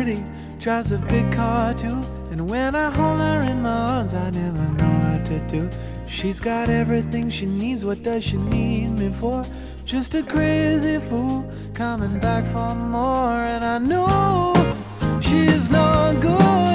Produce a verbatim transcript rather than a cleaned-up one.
pretty, drives a big car too. And when I hold her in my arms, I never know what to do. She's got everything she needs, what does she need me for? Just a crazy fool coming back for more. And I know she's not good.